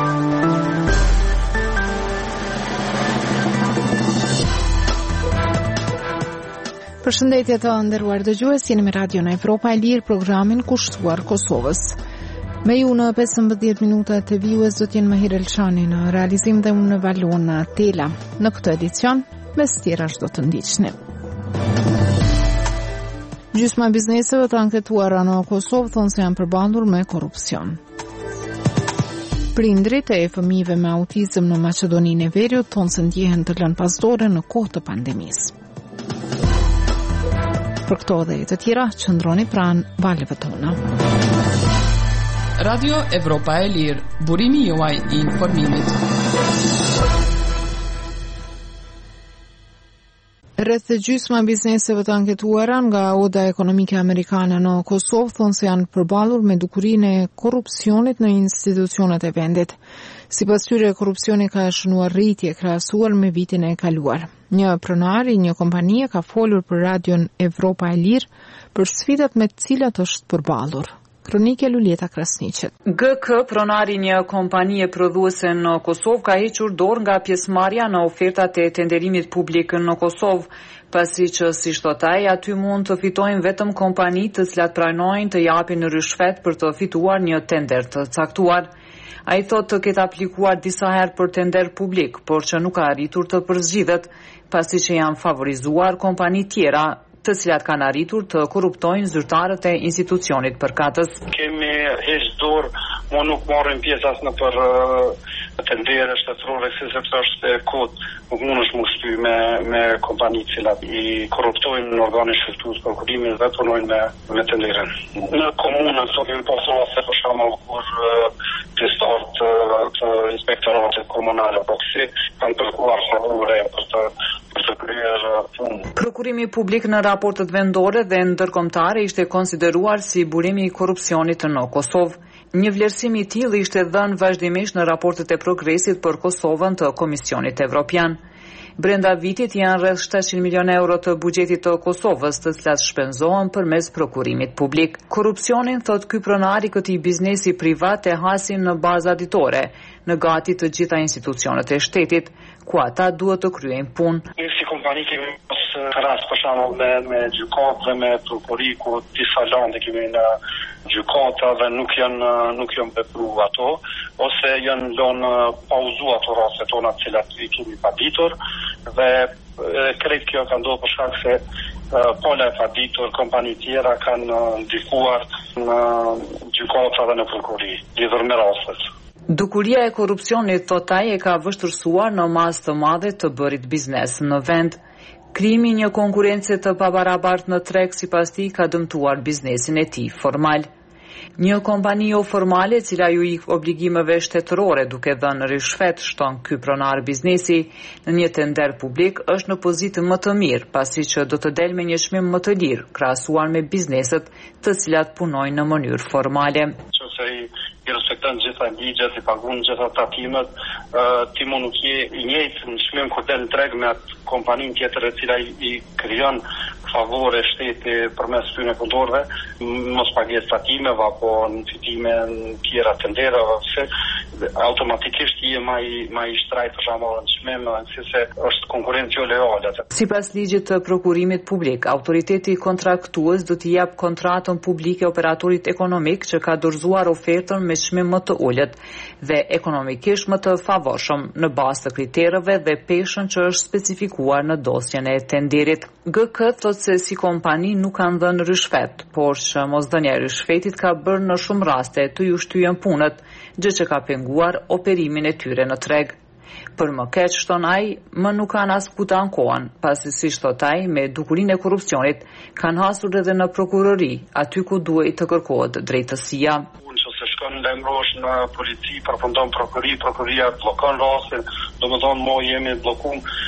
Përshëndetje të nderuar dëgjues, jeni me Radion Evropa e Lirë, programin kushtuar Kosovës. Me ju në 15 minuta të vijues do t'jenë Mahir Elshani në realizim dhe unë në Valon në Tela. Në këtë edicion, mes tjerash do të ndiqni. Gjysma e bizneseve të anketuara në Kosovë thonë se janë përbandur me korrupsion. Prindrit e fëmijëve me autizëm në Maqedoninë e Veriut thonë se ndjehen të lënë pasdore në kohë të pandemisë. Për këto dhe të tjera, qëndroni pranë valëve tona. Radio Evropa e Lirë, burimi juaj I informimit. Rreth gjysma bizneseve të anketuara nga Oda Ekonomike Amerikane në Kosovë thonë se janë përballur me dukurinë e korrupsionit në institucionet e vendit. Sipas tyre, korrupsioni ka shënuar rritje krahasuar me vitin e kaluar. Një pronar I një kompanie ka folur për Radion Evropa e Lirë për sfidat me të cilat është përballur. Kronike Luljeta Krasniqet. GK, pronari një kompanie prodhuese në Kosovë, ka hequr dorë nga pjesëmarrja në ofertat e tenderimit publik në Kosovë, pasi që si thot ai, aty mund të fitojnë vetëm kompani të cilat pranojnë të japin rishfet për të fituar një tender të caktuar. Ai thotë të ketë aplikuar disa herë për tender publik, por që nuk ka arritur të përzgjidhet, pasi që janë favorizuar kompani tjera, të cilat kanë arritur të korruptojnë zyrtarët e institucionit përkatës. Kemi heqë dorë, nuk marrim pjesë as në për tendere shtetërore, sepse është e kodë, nuk mund është më shty me kompani cilat I korruptojnë në organin shtetëror të prokurimit dhe punojnë me tenderen. Në komunën sot kemi pasur se për shembull kur pjesëtarët të inspektoratit komunal apo kësi kanë kërkuar favore për të kryer punë. Prokurimi publik në raportet vendore dhe ndërkombëtare ishte konsideruar si burimi I korrupsionit në Kosovë. Një vlerësim I tillë ishte dhënë vazhdimisht në raportet e progresit për Kosovën të Komisionit Evropian. Brenda vitit janë rreth 700 milionë euro të buxhetit të Kosovës, të cilat shpenzohen përmes prokurimit publik. Korrupsionin, thot ky pronar I këtij biznesi privat, e hasin në bazë ditore, në gati të gjitha institucionet e shtetit, ku ata duhet të kryejnë punë. Ne si kompani kemi rast për shembull me gjykatë dhe me prokuri ku disa lande kemi në gjykata dhe nuk janë vepruar ato, ose janë lënë pauzu ato raste tona të cilat I kemi paditur dhe krejt kjo ka ndodhur për shkak se pola e paditur kompani tjera kanë ndikuar në gjykata dhe në prokuri lidhur me rastet. Dukuria e korrupsionit, thot ai, e ka vështirësuar në masë të madhe të bërit biznes në vend. Krijimi I një konkurrence të pabarabartë në treg sipas tij ka dëmtuar biznesin e tij formal. Një kompani jo formale, cila ju ik obligimeve shtetërore duke dhënë rishfet, shton ky pronar biznesi, në një tender publik është në pozitë më të mirë, pasi që do të del me një çmim më të lirë, krahasuar me bizneset të cilat punojnë në mënyrë formale. I respekton gjitha ligjet, I pagun gjitha tatimet, ti mund nuk je I njëjtë në çmim kur del në treg me atë kompaninë tjetër e cila I krijon favore shteti përmes tyre punëtorëve, mos pagesë tatimeve apo në fitime në tjera tenderave, se automatikisht je më I shtrajt për shembull në çmim, se është konkurrencë jo lojale. Sipas ligjit të prokurimit publik, autoriteti kontraktues do t'i jap kontratën publike operatorit ekonomik që ka dorëzuar ofertën me çmim më të ulët dhe ekonomikisht më të favorshëm në bazë të kriterëve dhe peshën që është specifikuar në dosjen e tenderit. GK thot se si kompani nuk kanë dhënë rishfet, por që mosdhënia e rishfetit ka bërë në shumë raste të ju shtyjen punët, gjë që ka penguar operimin e tyre në treg. Për më keq, shton ai, më nuk kanë as ku të ankohen, pasi si thot ai, me dukurinë e korrupsionit kanë hasur edhe në prokurori, aty ku duhet të kërkohet drejtësia. Lajmërosh në polici, përfundon prokuria blokon rastin, domethënë mo jemi bllokuar, kështu që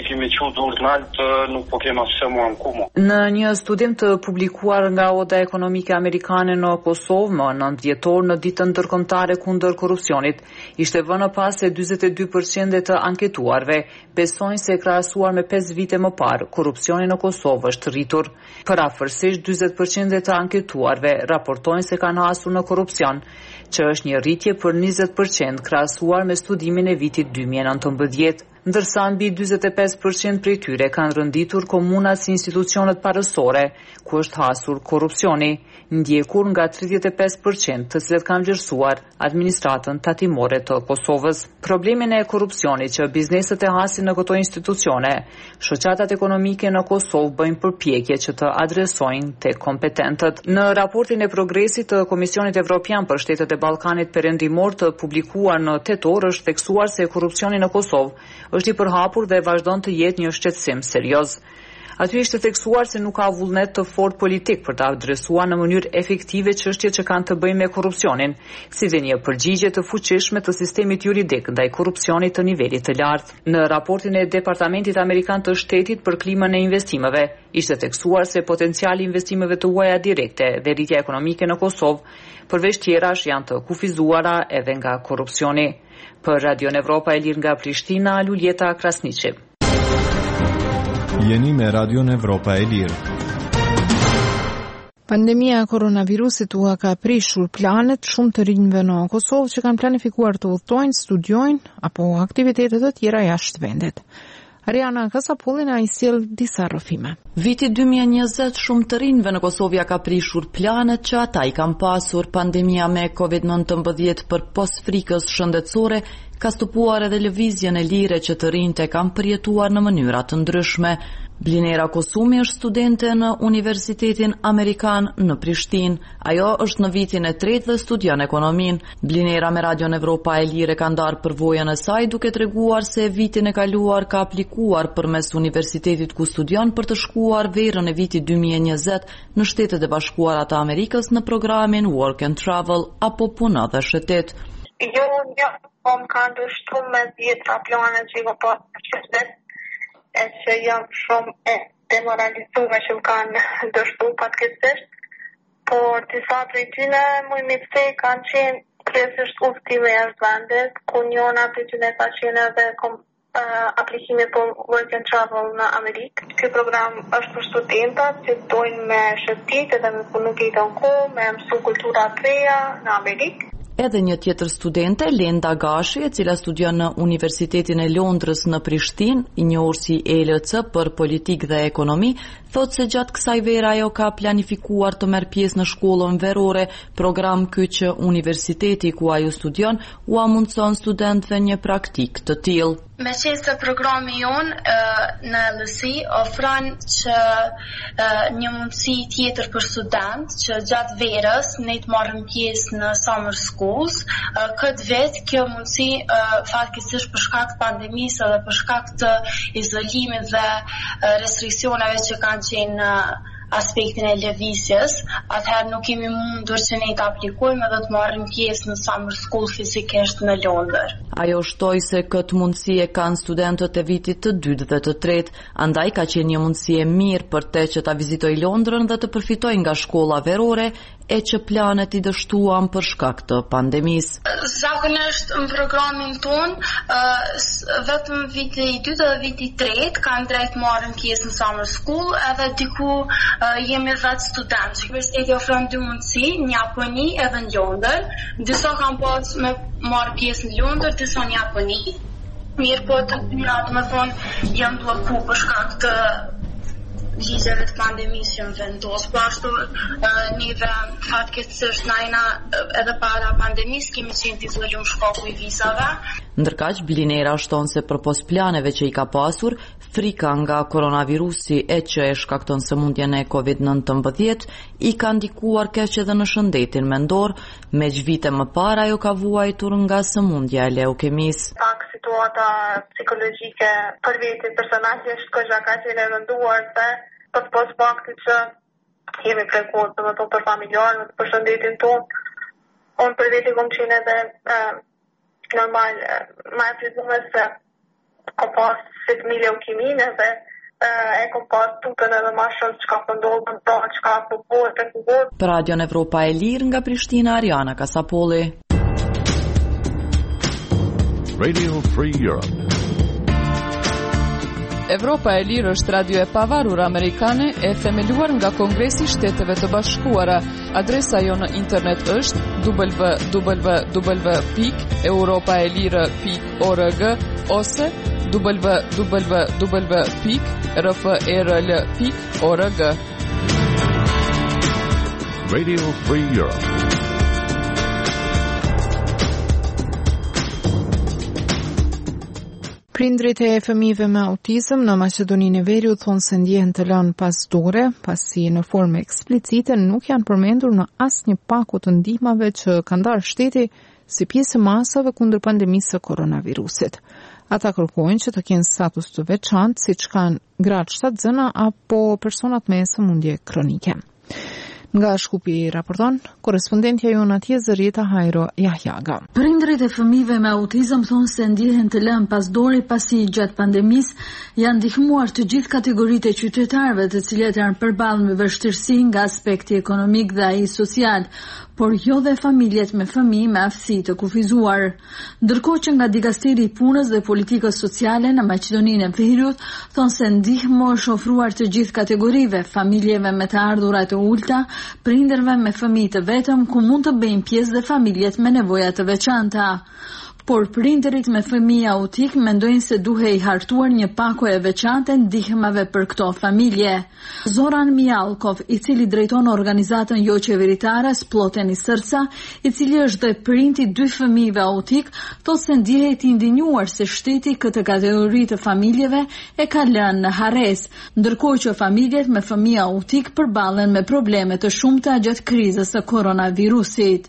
kemi qu dur nalt, nuk po kemi asë mua në kumo. Në një studim të publikuar nga Oda Ekonomike Amerikane në Kosovë më 9 dhjetor në ditën ndërkombëtare kundër korrupsionit, ishte vënë pas se 42% të anketuarve besojnë se krahasuar me 5 vite më parë, korrupsioni në Kosovë është rritur. Përafërsisht 40% të anketuarve raportojnë se kanë hasur në korrupsion, që është një rritje për 20% krahasuar me studimin e vitit 2019. Ndërsa mbi 45% prej tyre kanë rënditur komunat si institucionet parësore, ku është hasur korrupsioni, ndjekur nga 35% të cilët kanë vlerësuar administratën tatimore të Kosovës. Problemin e korrupsionit që bizneset e hasin në këto institucione, shoqatat ekonomike në Kosovë bëjnë përpjekje që të adresojnë tek kompetentët. Në raportin e progresit të Komisionit Evropian për Shtetet e Ballkanit Perëndimor të publikuar në tetor është theksuar se korrupsioni në Kosovë është i përhapur dhe vazhdon të jetë një shqetësim serioz. Aty ishte theksuar se nuk ka vullnet të fortë politik për të adresuar në mënyrë efektive çështjet që kanë të bëjnë me korrupsionin, si dhe një përgjigje të fuqishme të sistemit juridik ndaj korrupsionit të nivelit të lartë. Në raportin e Departamentit Amerikan të Shtetit për klimën e investimeve, ishte theksuar se potenciali i investimeve të huaja direkte dhe rritja ekonomike në Kosovë, përveç tjerash janë të kufizuara edhe nga korrupsioni. Për Radio Evropa e Lirë nga Prishtina, Luljeta Krasniqi. Jeni me Radio Evropa e Lirë. Pandemia e koronavirusit ka prishur planet shumë të rinjve në Kosovë që kanë planifikuar të udhtojnë, studiojnë apo aktivitetet të tjera jashtë vendit. Ariana Kasapullina i sjell disa rrëfime. Viti 2020 shumë të rinjve në Kosovë ka prishur planet që ata i kanë pasur. Pandemia me COVID-19 për pos frikës shëndetësore ka stopuar edhe lëvizjen e lire që të rinjt e kanë përjetuar në mënyra të ndryshme. Blinera Kosumi është studente në Universitetin Amerikan në Prishtinë. Ajo është në vitin e 3 dhe studion ekonomin. Blinera me Radio Evropa e Lirë ka ndarë përvojën e saj duke treguar se vitin e kaluar ka aplikuar përmes universitetit ku studion për të shkuar verën e vitit 2020 në Shtetet e Bashkuara të Amerikës në programin Work and Travel apo punë dhe shëtet. Ka ndryshtu me 10 planet që i po qëtet, e që jam shumë e demoralizume që më kanë ndryshtu patkesisht, por disa prej tyne mujnë të kanë qenë kresisht udhëtime jashtë vendit, ku njona prej tyne ka qenë edhe aplikime për Work and Travel në Amerikë. Ky program është për studentat që dojnë me shëtit edhe me punu në kohë, me mësu kultura të reja në Amerikë. Edhe një tjetër studente, Lenda Gashi, e cila studion në Universitetin e Londrës në Prishtinë, i njohur si ELC për politikë dhe ekonomi, thotë se gjatë kësaj vere ajo ka planifikuar të merr pjesë në shkollën verore, program ky që universiteti ku ajo studion u mundson studentëve një praktik të tillë. Me qenë se programi jonë në LSI ofron që një mundësi tjetër për student që gjatë verës ne të marrim pjesë në summer schools. Këtë vit kjo mundësi fatkesish për shkak të pandemisë dhe për shkak të izolimit dhe restriksioneve që kanë qenë aspektin e lëvizjes, atëherë nuk kemi mundur që ne të aplikojmë dhe të marrim pjesë në summer school fizikisht në Londër. Ajo shtoi se këtë mundësi e kanë studentët e vitit të 2 dhe të 3, andaj ka qenë një mundësi e mirë për te që ta vizitoj Londrën dhe të përfitoj nga shkolla verore e që planet i dështuan për shkak të pandemisë. Zakonisht në programin ton, vetëm viti i 2 dhe viti i 3 kanë drejt marrin pjesë në summer school, edhe diku jemi 10 studentë. Universiteti ofron 2 mundësi, në Japoni edhe në Londër. Disa kanë pas me marrë pjesë në Londër, disa në Japoni. Mirë po të më thonë jam bloku për shkak të ligjeve të pandemisë që në vendos. Po ashtu neve fatkeqësisht najna edhe para pandemisë kemi qenë të izoluar shkaku i vizave. Ndërkaq Blinera shton se përpos planeve që i ka pasur, frika nga koronavirusi e që e shkakton sëmundjen e COVID-19 i ka ndikuar keq edhe në shëndetin mendor, me vite më parë ajo ka vuajtur nga sëmundja e leukemisë. Situata psikologjike për veti personalisht ka qenë e rënduar se për faktit që jemi prekur për familjarë, për shëndetin tonë. Unë për veti kom qenë edhe normal ma e frizume se ka pas fitmi leukeminë dhe e kom pas tutën edhe ma shumë çka po ndodh, çka po bëhet në botë. Për Radion Evropa e Lirë nga Prishtina, Ariana Kasapolli. Radio Free Europe. Evropa e Lirë është radio e pavarur amerikane e themeluar nga Kongresi i Shteteve të Bashkuara. Adresa jo në internet është www.europaelire.org ose www.rfrl.org. Radio Free Europe. Prindrit e fëmijëve me autizëm në Maqedoninë e Veriut thonë se ndjehen të lënë pas dore, pasi në formë eksplicite nuk janë përmendur në asnjë paku të ndihmave që ka ndarë shteti si pjesë e masave kundër pandemisë së koronavirusit. Ata kërkojnë që të kenë status të veçantë, siç kanë gratë shtatzëna apo personat me sëmundje kronike. Nga Shkupi raporton korespondentja jon atje Zërita Hajro Jahjaga. Prindrit e fëmijëve me autizëm thonë se ndjehen të lënë pas dore pasi gjatë pandemisë janë ndihmuar të gjithë kategoritë e qytetarëve të cilët janë përballë me vështirësi nga aspekti ekonomik dhe ai social, por jo dhe familjet me fëmijë me aftësi të kufizuar. Ndërkohë që nga Dikasteri i Punës dhe Politikës Sociale në Maqedoninë e Veriut thonë se ndihmë është ofruar të gjithë kategorive, familjeve me të ardhura të ulta, prindërve me fëmijë të vetëm ku mund të bëjnë pjesë dhe familjet me nevoja të veçanta. Por prindërit me fëmijë autik mendojnë se duhet i hartuar një pako e veçantë ndihmave për këto familje. Zoran Mijalkov, i cili drejton organizatën jo qeveritare Sploteni Srca, i cili është dhe printi 2 fëmijëve autik, thotë se ndihet i ndinjuar se shteti këtë kategori të familjeve e ka lënë në harres, ndërkohë që familjet me fëmijë autik përballen me probleme të shumta gjatë krizës së koronavirusit.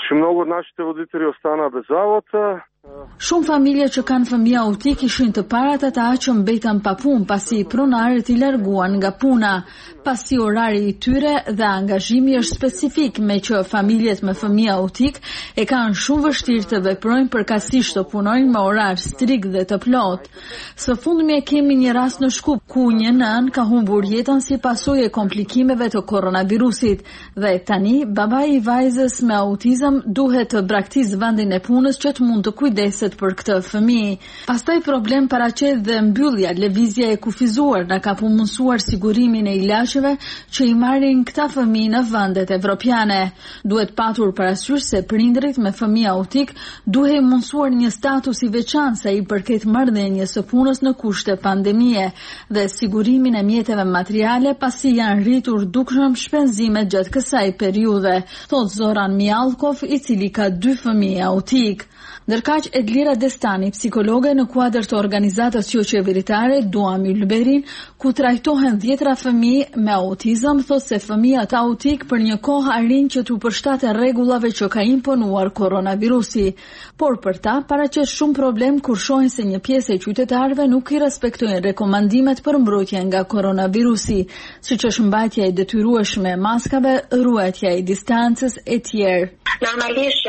Shumë familje që kanë fëmijë autik ishin të parat ata që mbetën pa punë pasi pronarët i larguan nga puna, pasi orari i tyre dhe angazhimi është specifik, me që familjet me fëmijë autik e kanë shumë vështirë të veprojnë përkatësisht të punojnë me orar strikt dhe të plot. Së fundmi kemi një rast në Shkup ku një nën ka humbur jetën si pasojë e komplikimeve të koronavirusit dhe tani babai i vajzës me autizëm duhet të braktisë vendin e punës që të mund të kujdeset për këtë fëmijë. Pastaj problem paraqet dhe mbyllja, lëvizja e kufizuar na ka mundsuar sigurimin e ilaçeve që i marrin këta fëmijë në vendet evropiane. Duhet patur parasysh se prindërit me fëmijë autik duhet mundsuar një status i veçantë sa i përket marrëdhënies së punës në kushte pandemie dhe sigurimin e mjeteve materiale pasi janë rritur dukshëm shpenzimet gjatë kësaj periudhe, thot Zoran Mijalkov, i cili ka 2 fëmijë autik. Ndërkaq Edlira Destani, psikologe në kuadër të organizatës jo qeveritare Duam Ylberin, ku trajtohen 10 fëmijë me autizëm, thotë se fëmijët autik për një kohë arrin që t'u përshtaten rregullave që ka imponuar koronavirusi, por për ta paraqet shumë problem kur shohin se një pjesë e qytetarëve nuk i respektojnë rekomandimet për mbrojtje nga koronavirusi, siç është mbajtja e detyrueshme e maskave, ruajtja e distancës e tjerë. Normalisht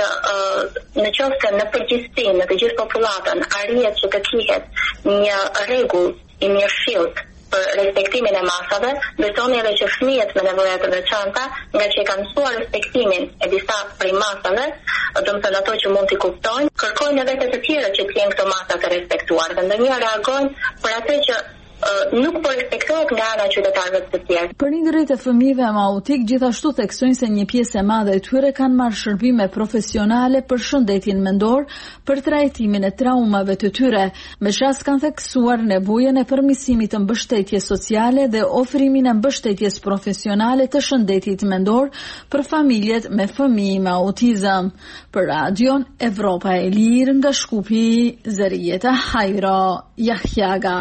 në qoftë se në përgjithësi në të gjithë popullatën arrihet që të kihet një rregull i mirëfillt për respektimin e masave, besoni edhe që fëmijët me nevoja të veçanta, nga që kanë mësuar respektimin e disa prej masave, do të thënë ato që mund t'i kuptojnë, kërkojnë edhe të tjerë që t'jenë këto masa të respektuar dhe ndonjëherë reagojnë për atë që nuk po respektohet nga ana e qytetarëve të tjerë. Prindërit e fëmijëve me autik gjithashtu theksojnë se një pjesë e madhe e tyre kanë marrë shërbime profesionale për shëndetin mendor, për trajtimin e traumave të tyre, me shas kanë theksuar nevojën e përmirësimit të mbështetjes sociale dhe ofrimin e mbështetjes profesionale të shëndetit mendor për familjet me fëmijë me autizëm. Për Radion Evropa e Lirë nga Shkupi, Zërita Hajro Jahjaga.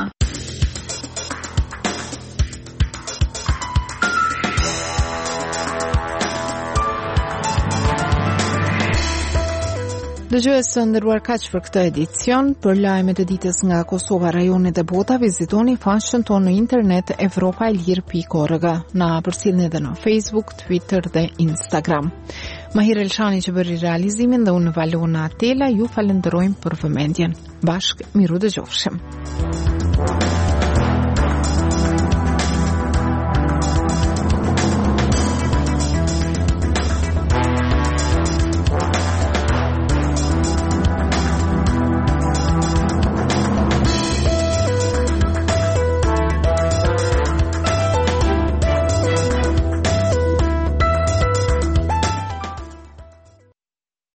Dëgjues nderuar, kaq për këtë edicion. Për lajmet e ditës nga Kosova, rajonet e bota, vizitoni faqen tonë në internet europaelir.org. Na përcjellni edhe në Facebook, Twitter dhe Instagram. Mahir Elshani që bëri realizimin dhe unë Valona Atela ju falenderojmë për vëmendjen. Bashkë miru dëgjofshim.